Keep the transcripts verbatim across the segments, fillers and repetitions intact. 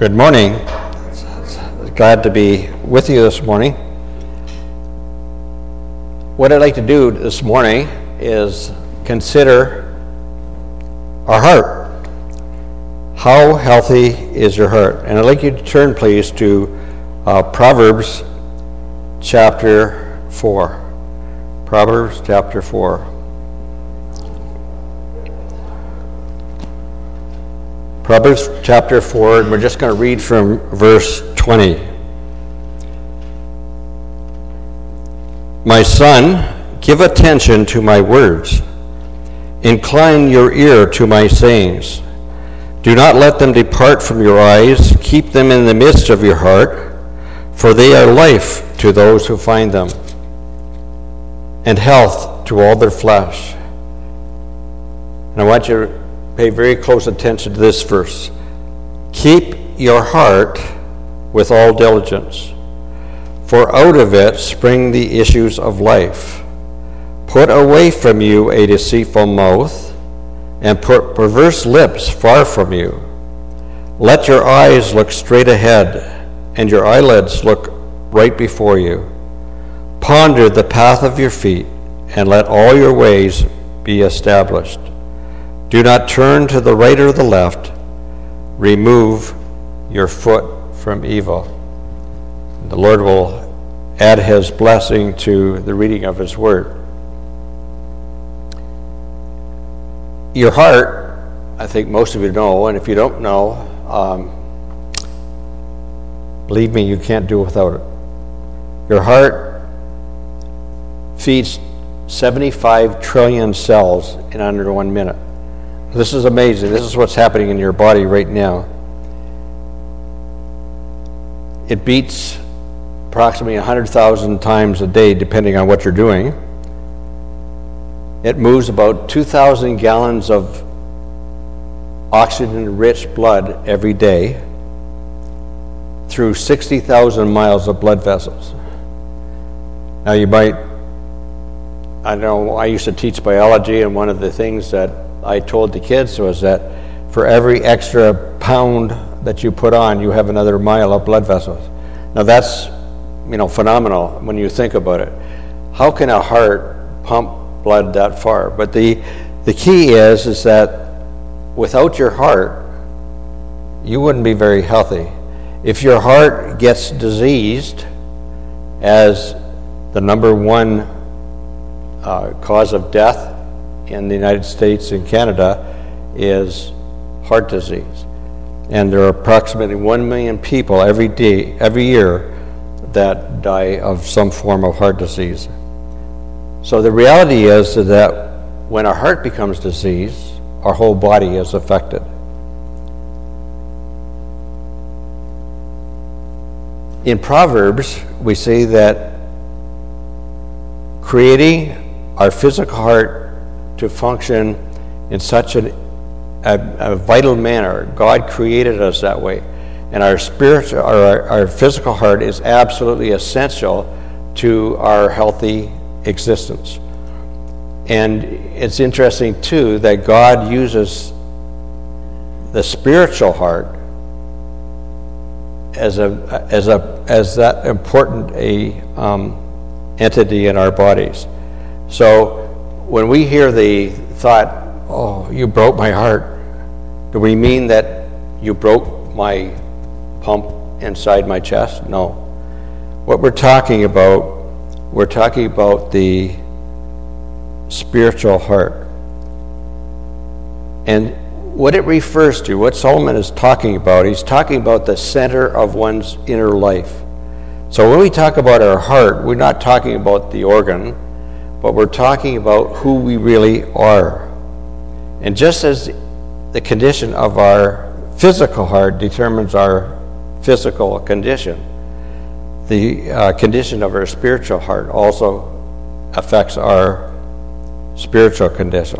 Good morning. Glad to be with you this morning. What I'd like to do this morning is consider our heart. How healthy is your heart? And I'd like you to turn, please, to uh, Proverbs chapter four. Proverbs chapter four. Proverbs chapter four, and we're just going to read from verse twenty. My son, give attention to my words. Incline your ear to my sayings. Do not let them depart from your eyes. Keep them in the midst of your heart, for they are life to those who find them, and health to all their flesh. And I want you to pay very close attention to this verse. Keep your heart with all diligence, for out of it spring the issues of life. Put away from you a deceitful mouth, and put perverse lips far from you. Let your eyes look straight ahead, and your eyelids look right before you. Ponder the path of your feet, and let all your ways be established. Do not turn to the right or the left. Remove your foot from evil. The Lord will add his blessing to the reading of his word. Your heart, I think most of you know, and if you don't know, um, believe me, you can't do without it. Your heart feeds seventy-five trillion cells in under one minute. This is amazing. This is what's happening in your body right now. It beats approximately one hundred thousand times a day, depending on what you're doing. It moves about two thousand gallons of oxygen-rich blood every day through sixty thousand miles of blood vessels. Now you might, I know I used to teach biology, and one of the things that I told the kids was that for every extra pound that you put on, you have another mile of blood vessels. Now that's, you know, phenomenal when you think about it. How can a heart pump blood that far? But the the key is is that without your heart, you wouldn't be very healthy. If your heart gets diseased, as the number one uh, cause of death in the United States and Canada is heart disease. And there are approximately one million people every day, every year that die of some form of heart disease. So the reality is that when our heart becomes diseased, our whole body is affected. In Proverbs, we say that creating our physical heart to function in such an, a, a vital manner. God created us that way. And our spiritual, our, our physical heart is absolutely essential to our healthy existence. And it's interesting, too, that God uses the spiritual heart as a as a as that important a um, entity in our bodies. So when we hear the thought, "Oh, you broke my heart," do we mean that you broke my pump inside my chest? No. What we're talking about, we're talking about the spiritual heart. And what it refers to, what Solomon is talking about, he's talking about the center of one's inner life. So when we talk about our heart, we're not talking about the organ, but we're talking about who we really are. And just as the condition of our physical heart determines our physical condition, the uh, condition of our spiritual heart also affects our spiritual condition.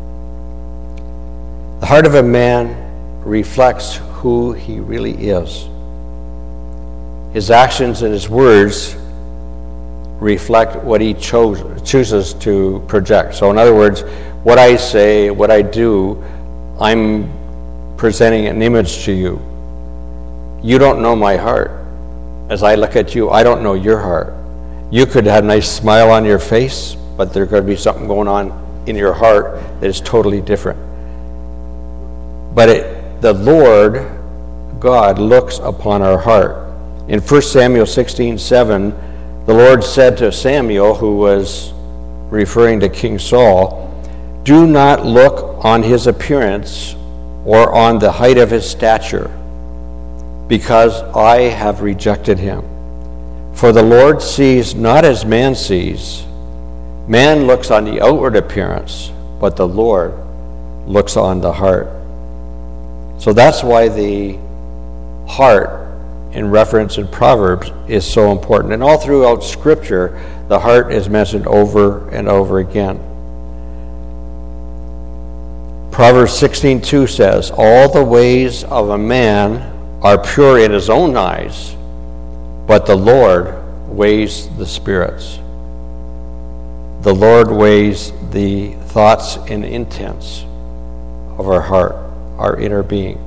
The heart of a man reflects who he really is. His actions and his words reflect what he chose, chooses to project. So in other words, what I say, what I do, I'm presenting an image to you. you don't know my heart. As I look at you, I don't know your heart. You could have a nice smile on your face, but there could be something going on in your heart that is totally different. But it, the Lord God looks upon our heart. In First Samuel sixteen seven, the Lord said to Samuel, who was referring to King Saul, "Do not look on his appearance or on the height of his stature, because I have rejected him. For the Lord sees not as man sees. Man looks on the outward appearance, but the Lord looks on the heart." So that's why the heart, in reference in Proverbs, is so important. And all throughout Scripture, the heart is mentioned over and over again. Proverbs sixteen two says, "All the ways of a man are pure in his own eyes, but the Lord weighs the spirits." The Lord weighs the thoughts and intents of our heart, our inner being.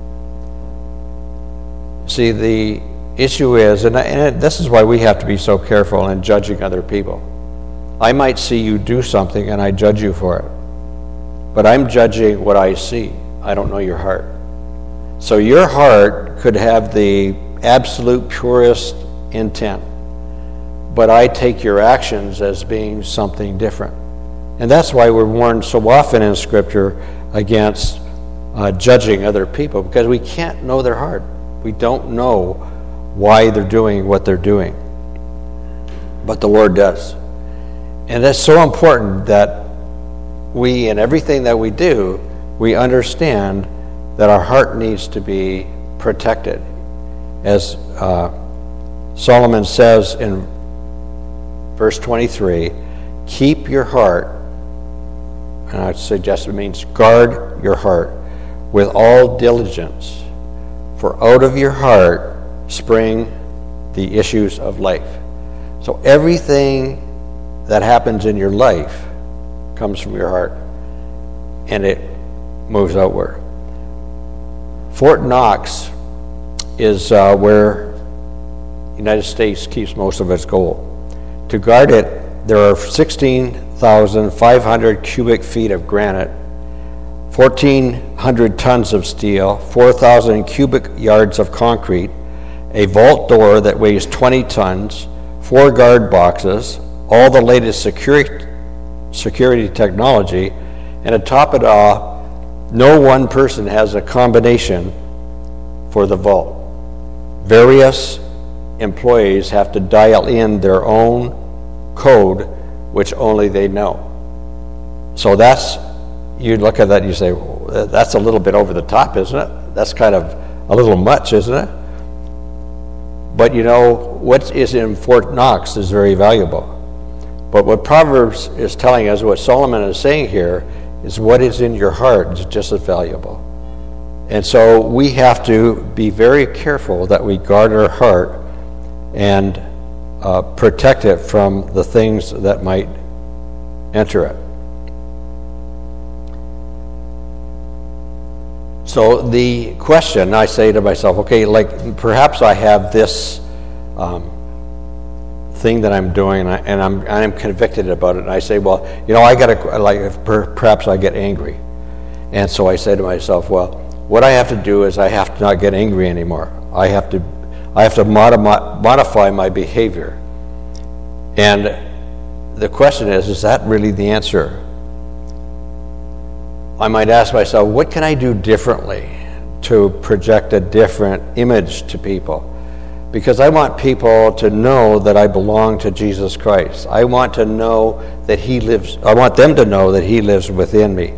See, the issue is, and, and this is why we have to be so careful in judging other people. I might see you do something and I judge you for it, but I'm judging what I see. I don't know your heart. So your heart could have the absolute purest intent, but I take your actions as being something different. And that's why we're warned so often in Scripture against uh, judging other people, because we can't know their heart. We don't know why they're doing what they're doing. But the Lord does. And that's so important that we, in everything that we do, we understand that our heart needs to be protected. As uh, Solomon says in verse twenty-three, keep your heart, and I suggest it means guard your heart with all diligence, for out of your heart spring the issues of life. So everything that happens in your life comes from your heart, and it moves outward. Fort Knox is uh, where the United States keeps most of its gold. To guard it, there are sixteen thousand five hundred cubic feet of granite, fourteen hundred tons of steel, four thousand cubic yards of concrete, a vault door that weighs twenty tons, four guard boxes, all the latest security, security technology, and to top it all, no one person has a combination for the vault. Various employees have to dial in their own code, which only they know. So that's, you look at that and you say, well, that's a little bit over the top, isn't it? That's kind of a little much, isn't it? But you know, what is in Fort Knox is very valuable. But what Proverbs is telling us, what Solomon is saying here, is what is in your heart is just as valuable. And so we have to be very careful that we guard our heart and uh, protect it from the things that might enter it. So the question, I say to myself, okay, like perhaps I have this um, thing that I'm doing, and, I, and I'm I'm convicted about it. And I say, well, you know, I got to like perhaps I get angry, and so I say to myself, well, what I have to do is I have to not get angry anymore. I have to I have to mod- modify my behavior. And the question is, is that really the answer? I might ask myself, what can I do differently to project a different image to people? Because I want people to know that I belong to Jesus Christ. I want to know that He lives, I want them to know that He lives within me.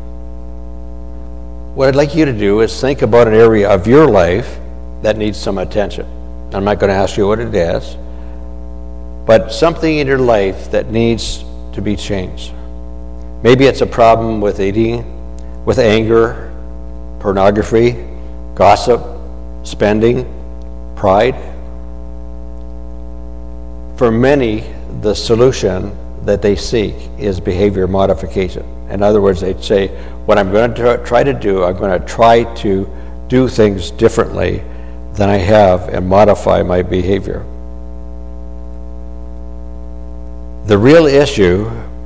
What I'd like you to do is think about an area of your life that needs some attention. I'm not going to ask you what it is, but something in your life that needs to be changed. Maybe it's a problem with eating, with anger, pornography, gossip, spending, pride. For many, the solution that they seek is behavior modification. In other words, they'd say, what I'm going to try to do, I'm going to try to do things differently than I have and modify my behavior. The real issue,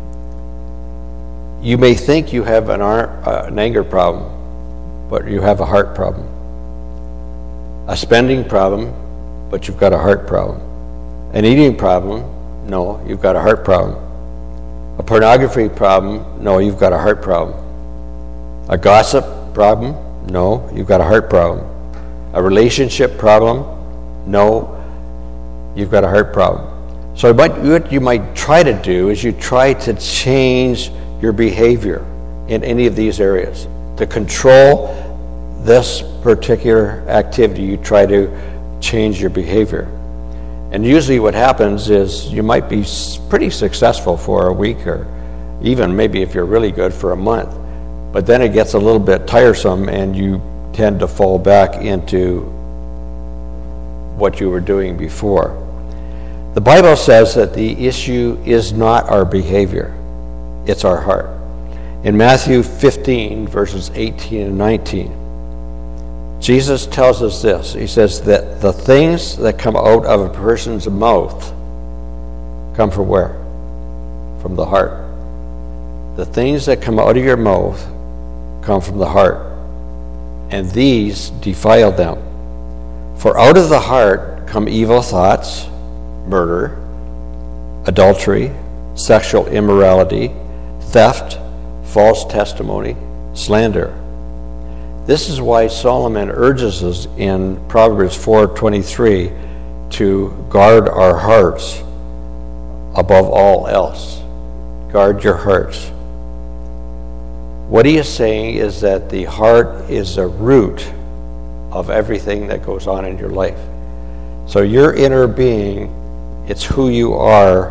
you may think you have an, uh, an anger problem, but you have a heart problem. A spending problem, but you've got a heart problem. An eating problem, no, you've got a heart problem. A pornography problem, no, you've got a heart problem. A gossip problem, no, you've got a heart problem. A relationship problem, no, you've got a heart problem. So what you might try to do is you try to change your behavior in any of these areas. To control this particular activity, you try to change your behavior. And usually what happens is you might be pretty successful for a week, or even maybe if you're really good for a month. But then it gets a little bit tiresome and you tend to fall back into what you were doing before. The Bible says that the issue is not our behavior, it's our heart. In Matthew fifteen, verses eighteen and nineteen, Jesus tells us this. He says that the things that come out of a person's mouth come from where? From the heart. The things that come out of your mouth come from the heart, and these defile them. For out of the heart come evil thoughts, murder, adultery, sexual immorality, theft, false testimony, slander. This is why Solomon urges us in Proverbs four twenty-three to guard our hearts above all else. Guard your hearts. What he is saying is that the heart is the root of everything that goes on in your life. So your inner being, it's who you are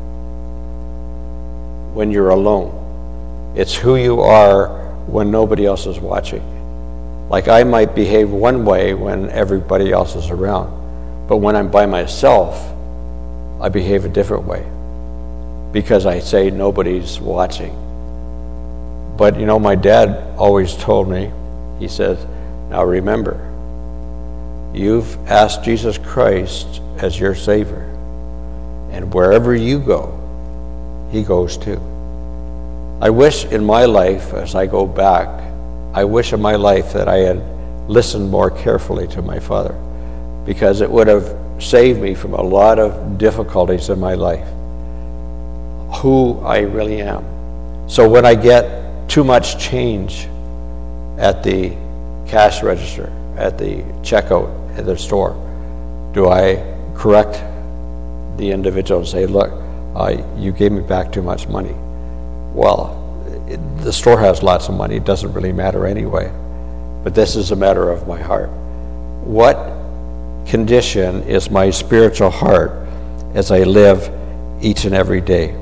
when you're alone. It's who you are when nobody else is watching. Like I might behave one way when everybody else is around, but when I'm by myself, I behave a different way because I say nobody's watching. But you know, my dad always told me, he says, now remember, you've asked Jesus Christ as your Savior, and wherever you go, he goes too. I wish in my life, as I go back, I wish in my life that I had listened more carefully to my father, because it would have saved me from a lot of difficulties in my life, who I really am. So when I get too much change at the cash register, at the checkout at the store, do I correct the individual and say, look, uh, you gave me back too much money? Well, it, the store has lots of money. It doesn't really matter anyway. But this is a matter of my heart. What condition is my spiritual heart as I live each and every day?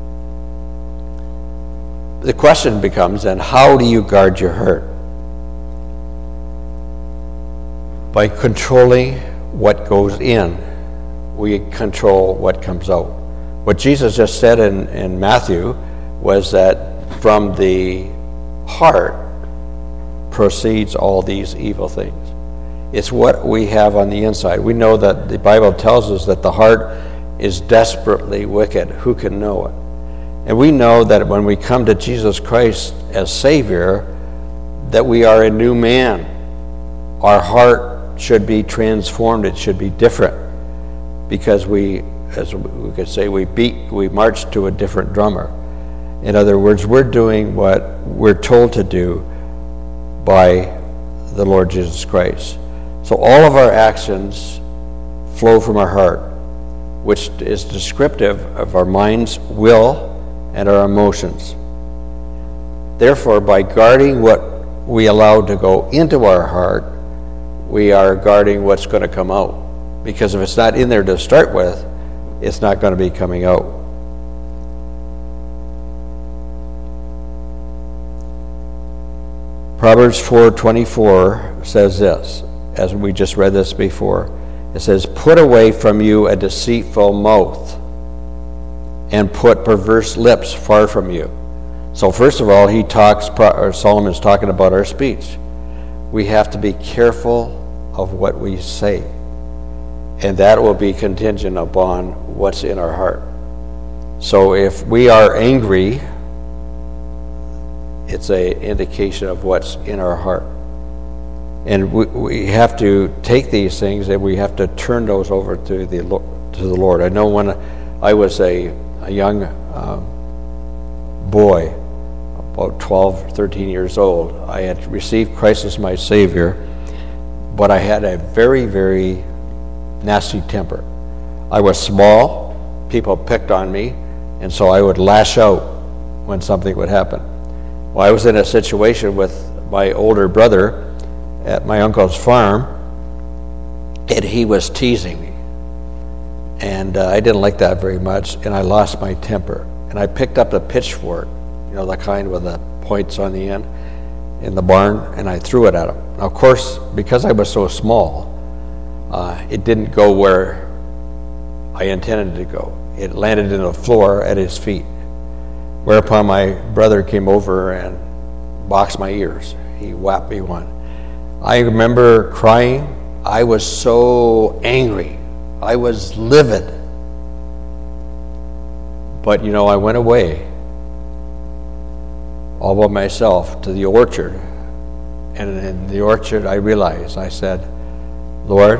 The question becomes then, how do you guard your heart? By controlling what goes in, we control what comes out. What Jesus just said in, in Matthew was that from the heart proceeds all these evil things. It's what we have on the inside. We know that the Bible tells us that the heart is desperately wicked. Who can know it? And we know that when we come to Jesus Christ as Savior, that we are a new man. Our heart should be transformed. It should be different, because we, as we could say, we beat, we march to a different drummer. In other words, we're doing what we're told to do by the Lord Jesus Christ. So all of our actions flow from our heart, which is descriptive of our mind's will and our emotions. Therefore, by guarding what we allow to go into our heart, we are guarding what's going to come out. Because if it's not in there to start with, it's not going to be coming out. Proverbs four twenty-four says this, as we just read this before. It says, put away from you a deceitful mouth, and put perverse lips far from you. So first of all, he talks, or Solomon's talking about our speech. We have to be careful of what we say. And that will be contingent upon what's in our heart. So if we are angry, it's an indication of what's in our heart. And we, we have to take these things and we have to turn those over to the to the Lord. I know when I was a, a young um, boy, about twelve, thirteen years old, I had received Christ as my Savior, but I had a very, very nasty temper. I was small, people picked on me, and so I would lash out when something would happen. Well, I was in a situation with my older brother at my uncle's farm, and he was teasing me. And uh, I didn't like that very much, and I lost my temper. And I picked up the pitchfork, you know, the kind with the points on the end, in the barn, and I threw it at him. Now, of course, because I was so small, uh, it didn't go where I intended to go. It landed in the floor at his feet, whereupon my brother came over and boxed my ears. He whapped me one. I remember crying. I was so angry. I was livid. But, you know, I went away all by myself to the orchard. And in the orchard, I realized, I said, Lord,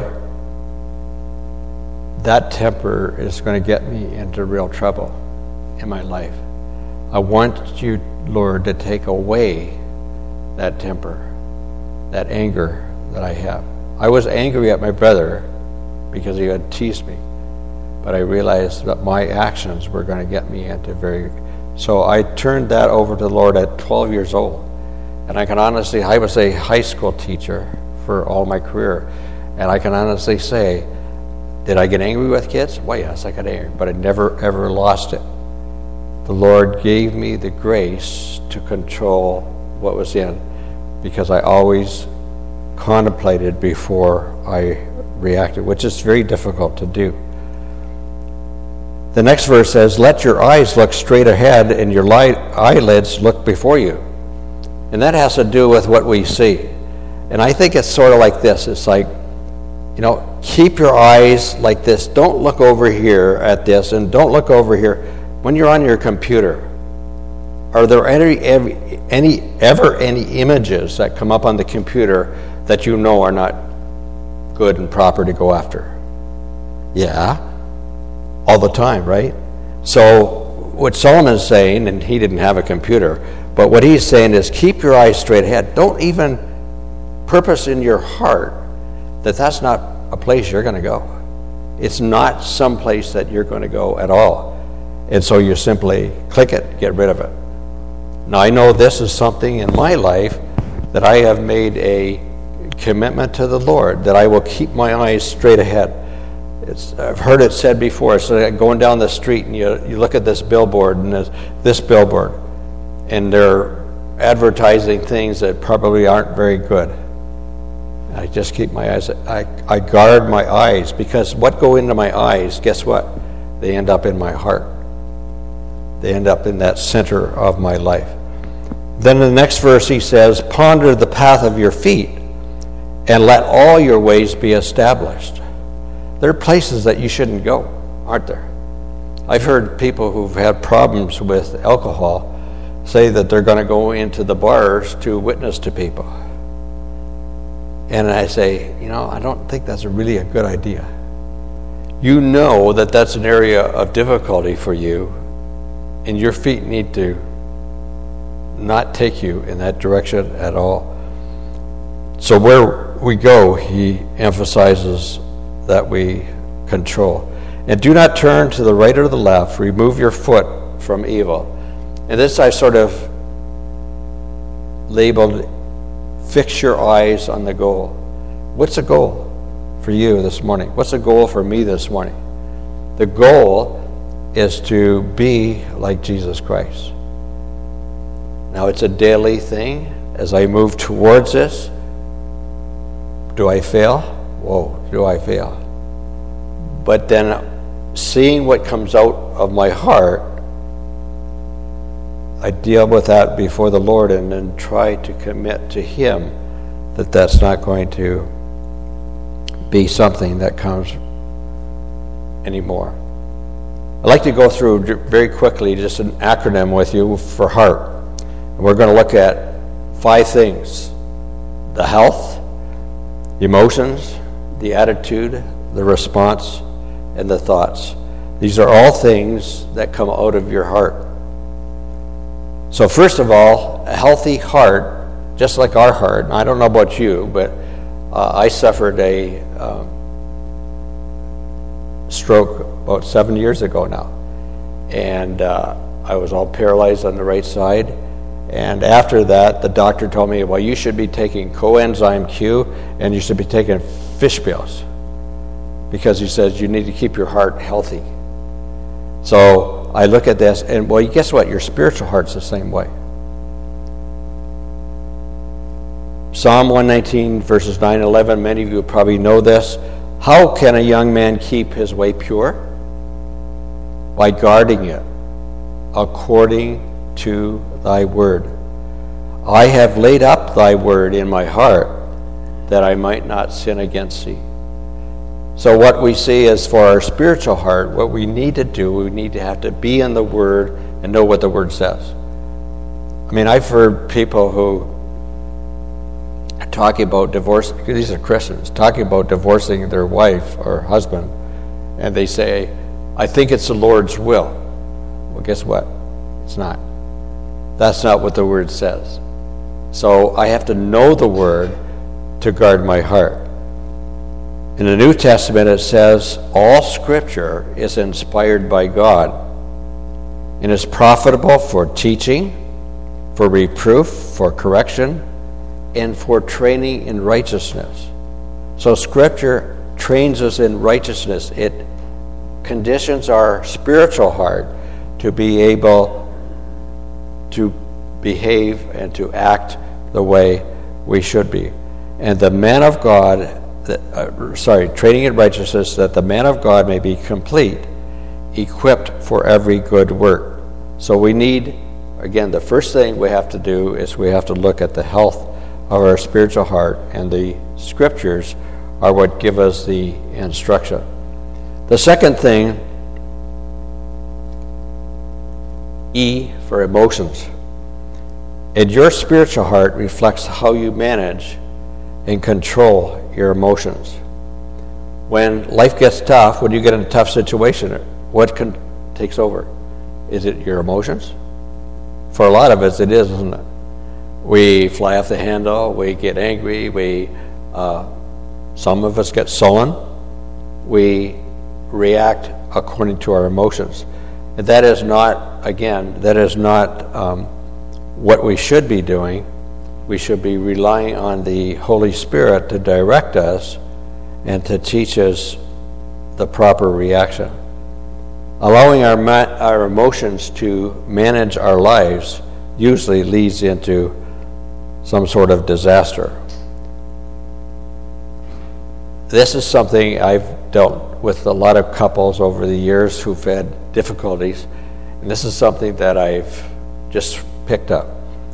that temper is going to get me into real trouble in my life. I want you, Lord, to take away that temper, that anger that I have. I was angry at my brother because he had teased me, but I realized that my actions were going to get me into very... So I turned that over to the Lord at twelve years old. And I can honestly, I was a high school teacher for all my career, and I can honestly say, did I get angry with kids? Well, yes, I got angry, but I never, ever lost it. The Lord gave me the grace to control what was in, because I always contemplated before I reacted, which is very difficult to do. The next verse says, let your eyes look straight ahead and your light eyelids look before you. And that has to do with what we see. And I think it's sort of like this. It's like, you know, keep your eyes like this. Don't look over here at this, and don't look over here. When you're on your computer, are there any, any ever any images that come up on the computer that you know are not good and proper to go after? Yeah, all the time, right? So what Solomon's saying, and he didn't have a computer, but what he's saying is keep your eyes straight ahead. Don't even purpose in your heart that that's not a place you're going to go. It's not some place that you're going to go at all. And so you simply click it, get rid of it. Now, I know this is something in my life that I have made a commitment to the Lord, that I will keep my eyes straight ahead. It's, I've heard it said before, it's like going down the street and you, you look at this billboard and this, this billboard, and they're advertising things that probably aren't very good. I just keep my eyes, I, I guard my eyes, because what go into my eyes, guess what? They end up in my heart. They end up in that center of my life. Then in the next verse he says, ponder the path of your feet and let all your ways be established. There are places that you shouldn't go, aren't there? I've heard people who've had problems with alcohol say that they're going to go into the bars to witness to people. And I say, you know, I don't think that's a really a good idea. You know that that's an area of difficulty for you, and your feet need to not take you in that direction at all. So where we go, he emphasizes that we control. And do not turn to the right or the left. Remove your foot from evil. And this I sort of labeled, fix your eyes on the goal. What's the goal for you this morning? What's the goal for me this morning? The goal is to be like Jesus Christ. Now, it's a daily thing. As I move towards this, do I fail? Whoa, do I fail? But then seeing what comes out of my heart, I deal with that before the Lord and then try to commit to Him that that's not going to be something that comes anymore. I'd like to go through very quickly just an acronym with you for heart. And we're going to look at five things: the health, the emotions, the attitude, the response, and the thoughts. These are all things that come out of your heart. So first of all, a healthy heart, just like our heart, and I don't know about you, but uh, I suffered a um, stroke about seven years ago now. And uh, I was all paralyzed on the right side. And after that, the doctor told me, well, you should be taking coenzyme Q and you should be taking fish pills, because he says you need to keep your heart healthy. So I look at this, and well, guess what? Your spiritual heart's the same way. Psalm one nineteen, verses nine and eleven, many of you probably know this. How can a young man keep his way pure? By guarding it according to thy word. I have laid up thy word in my heart, that I might not sin against thee. So what we see is, for our spiritual heart, what we need to do, we need to have to be in the Word and know what the Word says. I mean, I've heard people who are talking about divorce, these are Christians, talking about divorcing their wife or husband, and they say, I think it's the Lord's will. Well, guess what? It's not. That's not what the Word says. So I have to know the Word to guard my heart. In the New Testament, it says all Scripture is inspired by God and is profitable for teaching, for reproof, for correction, and for training in righteousness. So Scripture trains us in righteousness. It conditions our spiritual heart to be able to behave and to act the way we should be. And the man of God, uh, sorry, training in righteousness, that the man of God may be complete, equipped for every good work. So we need, again, the first thing we have to do is we have to look at the health of our spiritual heart, and the Scriptures are what give us the instruction. The second thing, E for emotions. And your spiritual heart reflects how you manage and control your emotions. When life gets tough, when you get in a tough situation, what can, takes over? Is it your emotions? For a lot of us, it is, isn't it? We fly off the handle, we get angry, we, uh, some of us get sullen, we react according to our emotions. And that is not, again, that is not um, what we should be doing. We should be relying on the Holy Spirit to direct us and to teach us the proper reaction. Allowing our ma- our emotions to manage our lives usually leads into some sort of disaster. This is something I've dealt with a lot of couples over the years who've had difficulties, and this is something that I've just picked up.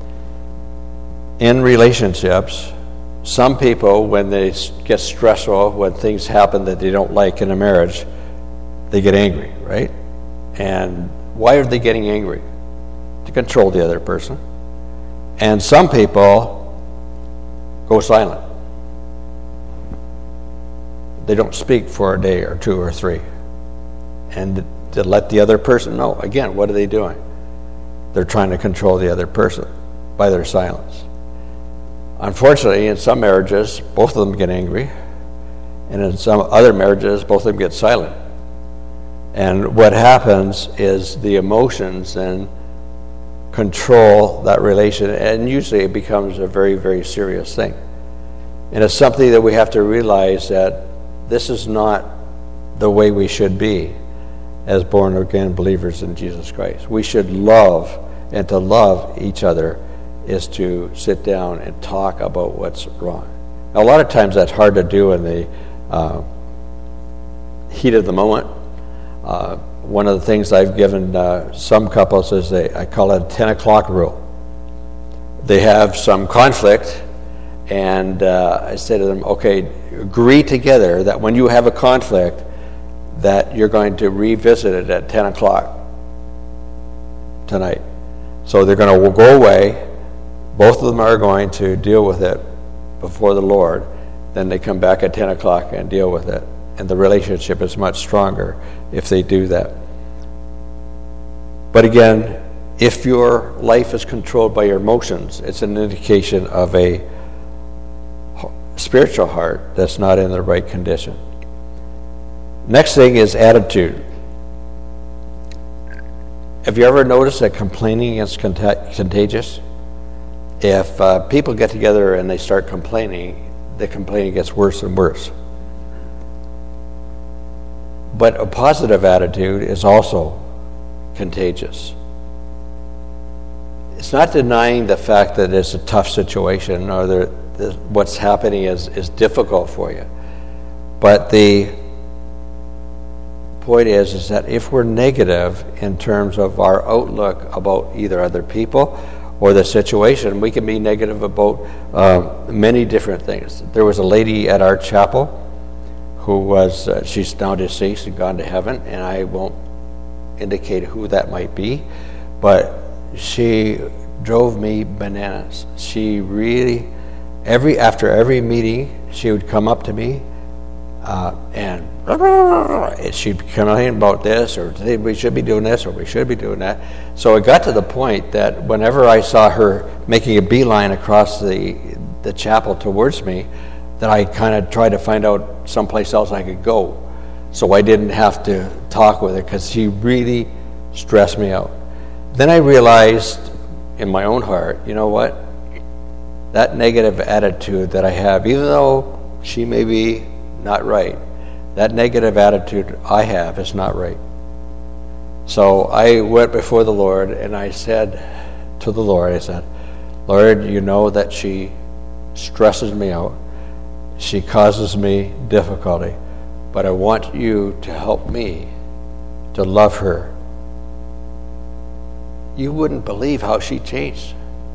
In relationships, some people, when they get stressful, when things happen that they don't like in a marriage, they get angry, right? And why are they getting angry? To control the other person. And some people go silent. They don't speak for a day or two or three. And to let the other person know, again, what are they doing? They're trying to control the other person by their silence. Unfortunately, in some marriages, both of them get angry, and in some other marriages, both of them get silent. And what happens is the emotions then control that relation, and usually it becomes a very, very serious thing. And it's something that we have to realize that this is not the way we should be as born-again believers in Jesus Christ. We should love, and to love each other is to sit down and talk about what's wrong. Now, a lot of times that's hard to do in the uh, heat of the moment. Uh, one of the things I've given uh, some couples is a, I call it a ten o'clock rule. They have some conflict, And uh, I said to them, okay, agree together that when you have a conflict, that you're going to revisit it at ten o'clock tonight. So they're going to go away. Both of them are going to deal with it before the Lord. Then they come back at ten o'clock and deal with it. And the relationship is much stronger if they do that. But again, if your life is controlled by your emotions, it's an indication of a spiritual heart that's not in the right condition. Next thing is attitude. Have you ever noticed that complaining is cont- contagious? If uh, people get together and they start complaining, the complaining gets worse and worse. But a positive attitude is also contagious. It's not denying the fact that it's a tough situation or that what's happening is, is difficult for you. But the point is, is that if we're negative in terms of our outlook about either other people or the situation, we can be negative about uh, many different things. There was a lady at our chapel who was, uh, she's now deceased and gone to heaven, and I won't indicate who that might be, but she drove me bananas. She really, every after every meeting, she would come up to me uh, and she'd complain about this, or we should be doing this, or we should be doing that. So it got to the point that whenever I saw her making a beeline across the the chapel towards me, that I kind of tried to find out someplace else I could go, so I didn't have to talk with her, because she really stressed me out. Then I realized in my own heart, you know what? That negative attitude that I have, even though she may be not right, that negative attitude I have is not right. So I went before the Lord and I said to the Lord, I said, Lord, you know that she stresses me out. She causes me difficulty. But I want you to help me to love her. You wouldn't believe how she changed.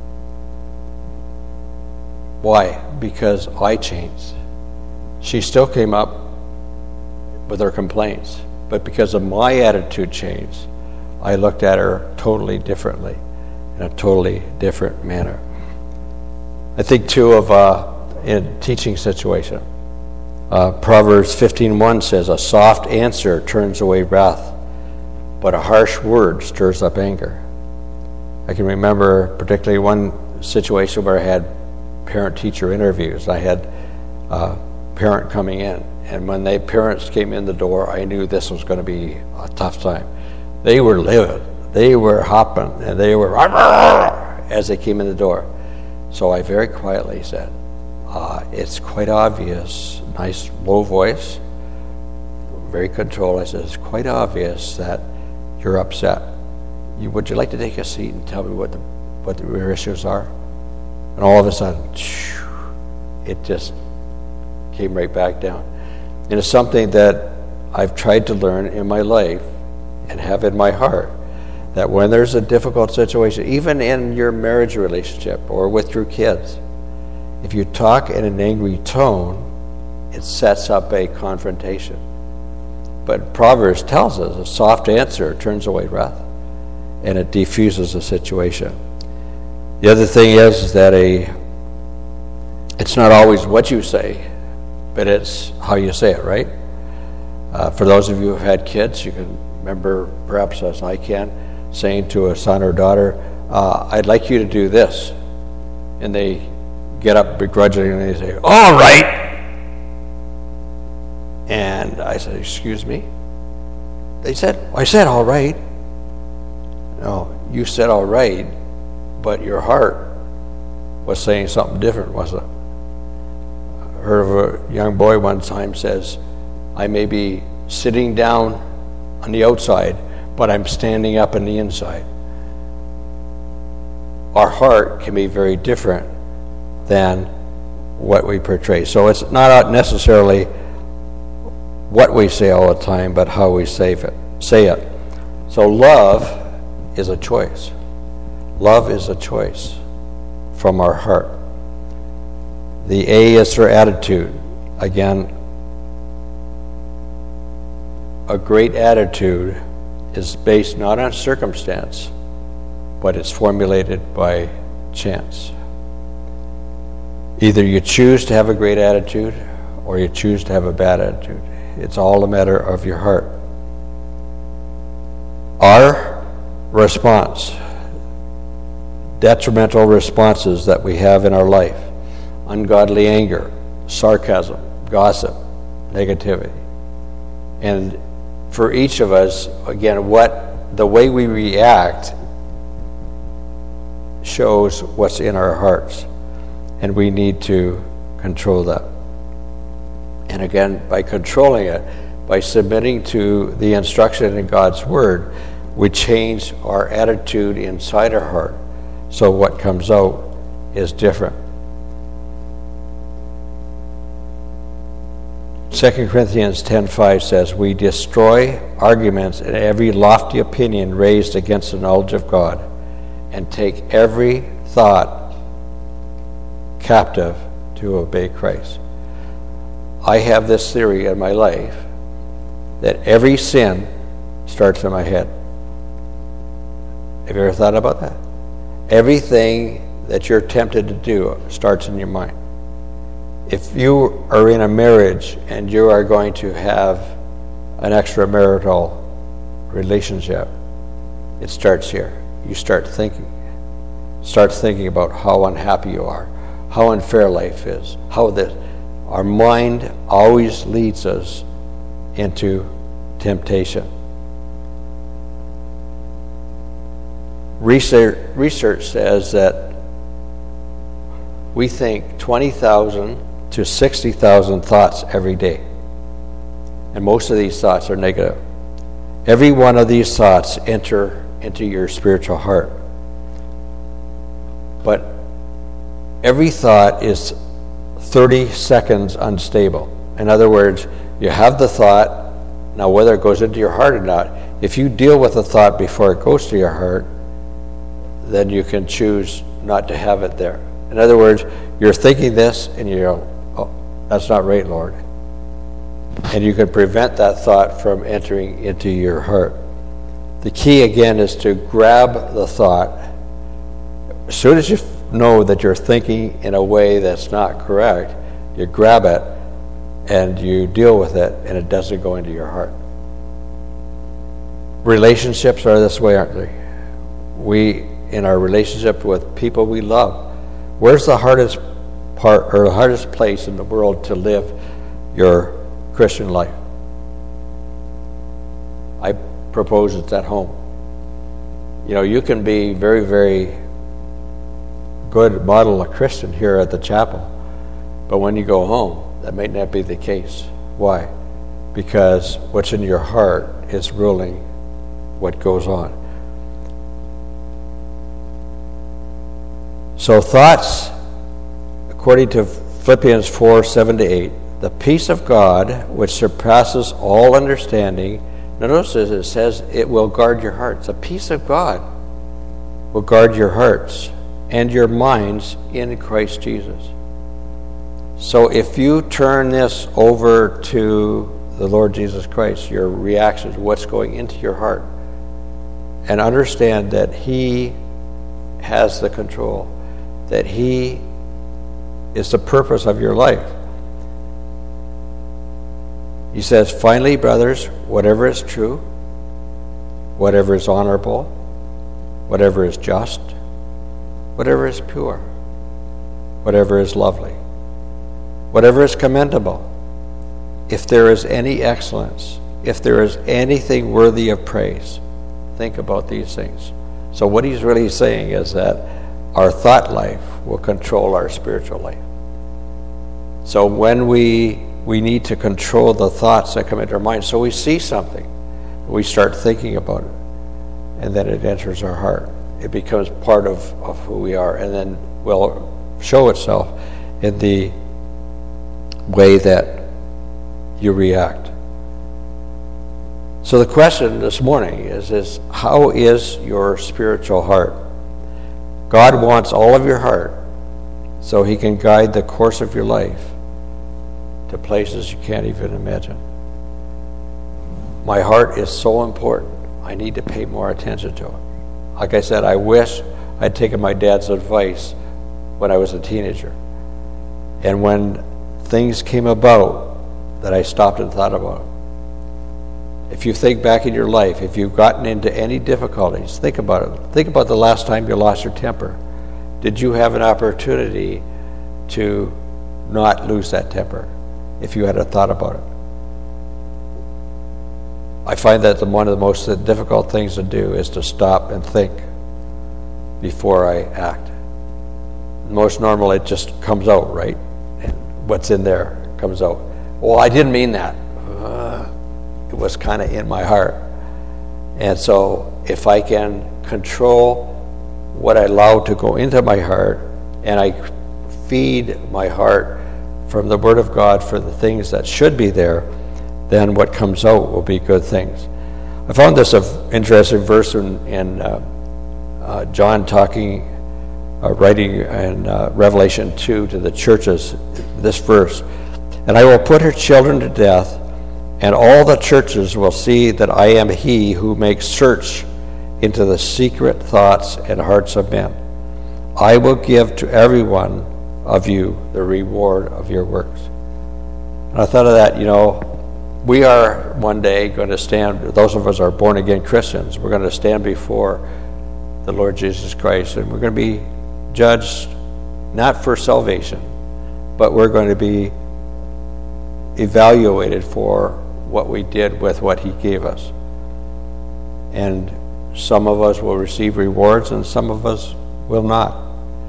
Why? Because I changed. She still came up with her complaints, but because of my attitude change, I looked at her totally differently, in a totally different manner. I think too of uh, in a teaching situation. Uh, Proverbs fifteen one says, "A soft answer turns away wrath, but a harsh word stirs up anger." I can remember particularly one situation where I had parent-teacher interviews. I had a parent coming in, and when they parents came in the door, I knew this was going to be a tough time. They were livid. They were hopping, and they were as they came in the door. So I very quietly said, uh, it's quite obvious, nice low voice, very controlled. I said, it's quite obvious that you're upset. You, would you like to take a seat and tell me what the what your issues are? And all of a sudden, it just came right back down. And it's something that I've tried to learn in my life and have in my heart, that when there's a difficult situation, even in your marriage relationship or with your kids, if you talk in an angry tone, it sets up a confrontation. But Proverbs tells us a soft answer turns away wrath, and it diffuses a situation. The other thing is, is that a it's not always what you say, but it's how you say it, right? Uh, for those of you who have had kids, you can remember, perhaps as I can, saying to a son or daughter, uh, I'd like you to do this. And they get up begrudgingly and they say, all right. And I said, excuse me? They said, I said all right. No, you said all right, but your heart was saying something different, wasn't it? I heard of a young boy one time says, I may be sitting down on the outside, but I'm standing up on the inside. Our heart can be very different than what we portray. So it's not necessarily what we say all the time, but how we say it. Say it. So love is a choice. Love is a choice from our heart. The A is for attitude. Again, a great attitude is based not on circumstance, but it's formulated by chance. Either you choose to have a great attitude or you choose to have a bad attitude. It's all a matter of your heart. Our response, detrimental responses that we have in our life, ungodly anger, sarcasm, gossip, negativity. And for each of us, again, what the way we react shows what's in our hearts. And we need to control that. And again, by controlling it, by submitting to the instruction in God's Word, we change our attitude inside our heart. So what comes out is different. Second Corinthians ten five says, we destroy arguments and every lofty opinion raised against the knowledge of God, and take every thought captive to obey Christ. I have this theory in my life that every sin starts in my head. Have you ever thought about that? Everything that you're tempted to do starts in your mind. If you are in a marriage and you are going to have an extramarital relationship, it starts here. You start thinking. Start thinking about how unhappy you are, how unfair life is, how this. Our mind always leads us into temptation. Research, research says that we think twenty thousand to sixty thousand thoughts every day. And most of these thoughts are negative. Every one of these thoughts enter into your spiritual heart. But every thought is thirty seconds unstable. In other words, you have the thought, now whether it goes into your heart or not, if you deal with the thought before it goes to your heart, then you can choose not to have it there. In other words, you're thinking this and you go, oh, that's not right, Lord. And you can prevent that thought from entering into your heart. The key again is to grab the thought. As soon as you know that you're thinking in a way that's not correct, you grab it and you deal with it, and it doesn't go into your heart. Relationships are this way, aren't they? We, in our relationship with people we love, where's the hardest part or the hardest place in the world to live your Christian life? I propose it's at home. You know, you can be very, very good model of Christian here at the chapel, but when you go home, that may not be the case. Why? Because what's in your heart is ruling what goes on. So thoughts, according to Philippians four, seven to eight, the peace of God, which surpasses all understanding, notice it says it will guard your hearts. The peace of God will guard your hearts and your minds in Christ Jesus. So if you turn this over to the Lord Jesus Christ, your reactions, what's going into your heart, and understand that He has the control, that He is the purpose of your life. He says, finally, brothers, whatever is true, whatever is honorable, whatever is just, whatever is pure, whatever is lovely, whatever is commendable, if there is any excellence, if there is anything worthy of praise, think about these things. So what he's really saying is that our thought life will control our spiritual life. So when we we need to control the thoughts that come into our mind. So we see something, we start thinking about it, and then it enters our heart. It becomes part of, of who we are, and then will show itself in the way that you react. So the question this morning is, is how is your spiritual heart? God wants all of your heart. so he can guide the course of your life to places you can't even imagine. My heart is so important. I need to pay more attention to it. Like I said, I wish I'd taken my dad's advice when I was a teenager. And when things came about, that I stopped and thought about it. If you think back in your life, if you've gotten into any difficulties, think about it. Think about the last time you lost your temper. Did you have an opportunity to not lose that temper if you had a thought about it? I find that the, one of the most difficult things to do is to stop and think before I act. Most normal, it just comes out, right? And what's in there comes out. Well, I didn't mean that. Uh, it was kind of in my heart. And so if I can control what I allow to go into my heart, and I feed my heart from the Word of God for the things that should be there, then what comes out will be good things. I found this an interesting verse in, in uh, uh, John talking, uh, writing in uh, Revelation two to the churches, this verse. And I will put her children to death, and all the churches will see that I am he who makes search into the secret thoughts and hearts of men. I will give to every one of you the reward of your works. And I thought of that, you know, we are one day going to stand, those of us are born again Christians, we're going to stand before the Lord Jesus Christ, and we're going to be judged not for salvation, but we're going to be evaluated for what we did with what he gave us. And some of us will receive rewards and some of us will not.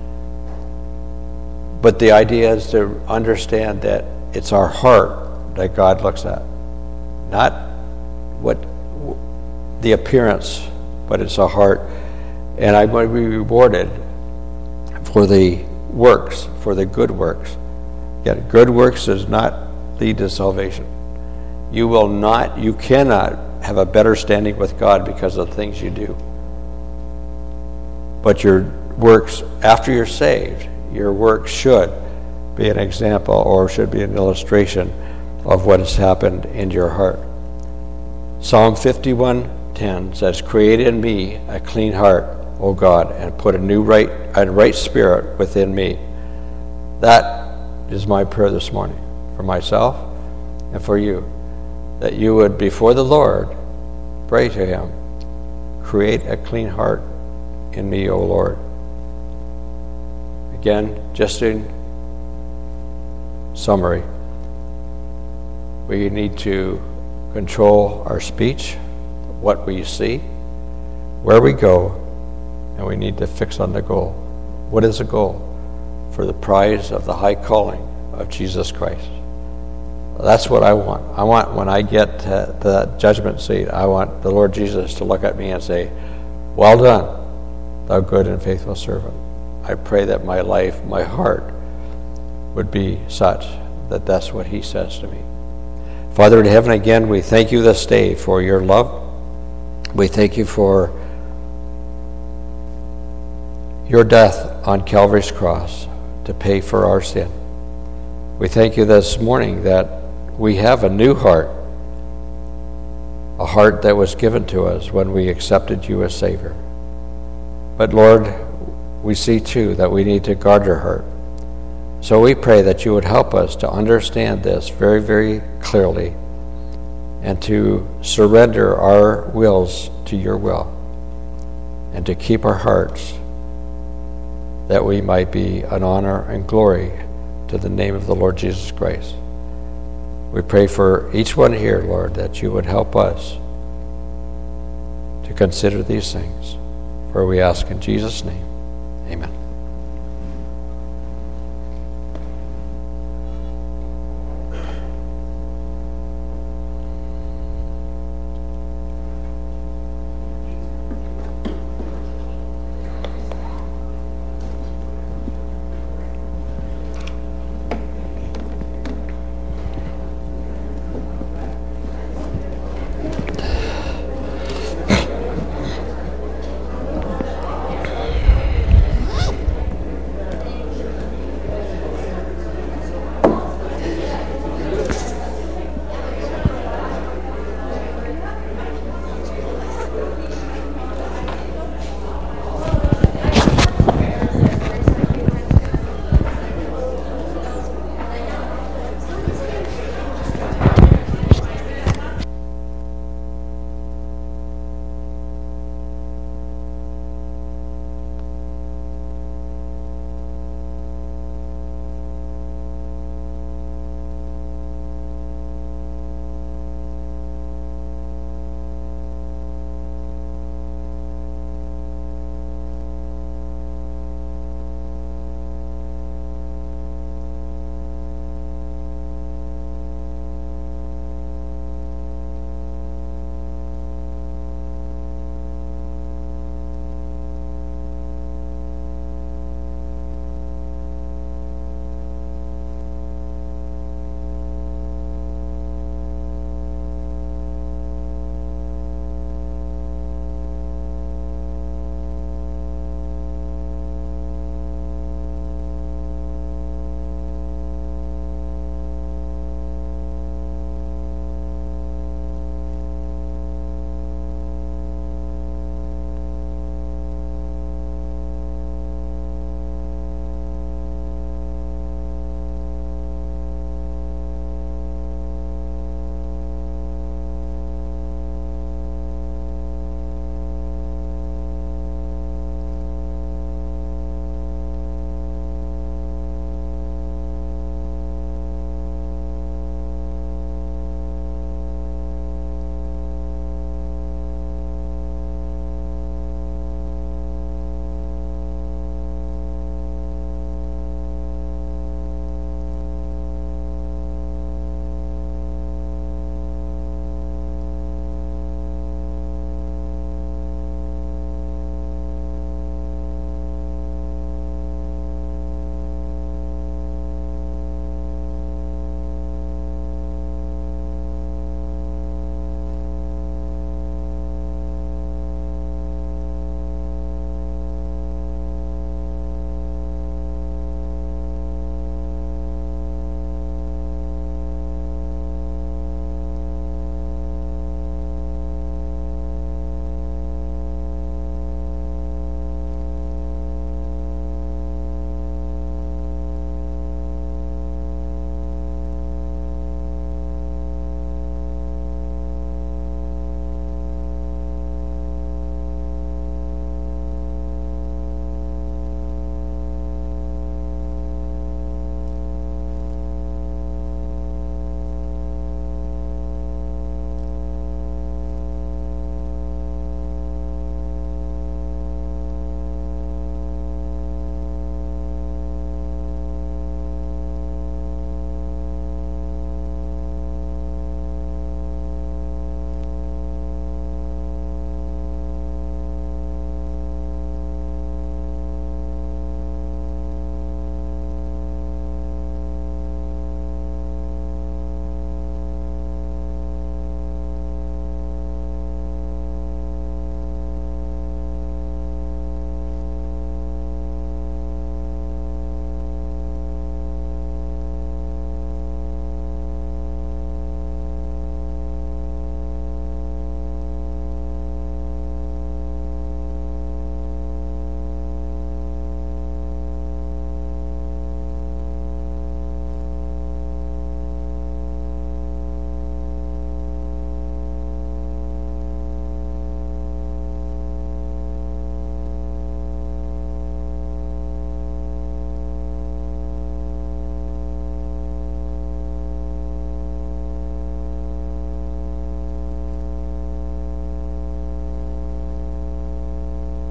But the idea is to understand that it's our heart that God looks at. Not what the appearance, but it's our heart. And I'm going to be rewarded for the works, for the good works. Yet good works does not lead to salvation. You will not, you cannot have a better standing with God because of the things you do. But your works, after you're saved, your works should be an example or should be an illustration of what has happened in your heart. Psalm fifty-one ten says, "Create in me a clean heart, O God, and put a new right, a right spirit within me." That is my prayer this morning for myself and for you, that you would, before the Lord, pray to him, "Create a clean heart in me, O Lord." Again, just in summary, we need to control our speech, what we see, where we go, and we need to fix on the goal. What is the goal? For the prize of the high calling of Jesus Christ. That's what I want. I want, when I get to the judgment seat, I want the Lord Jesus to look at me and say, "Well done, thou good and faithful servant." I pray that my life, my heart, would be such that that's what he says to me. Father in heaven, again, we thank you this day for your love. We thank you for your death on Calvary's cross to pay for our sin. We thank you this morning that we have a new heart, a heart that was given to us when we accepted you as Savior. But Lord, we see too that we need to guard our heart. So we pray that you would help us to understand this very, very clearly and to surrender our wills to your will and to keep our hearts that we might be an honor and glory to the name of the Lord Jesus Christ. We pray for each one here, Lord, that you would help us to consider these things. For we ask in Jesus' name, amen.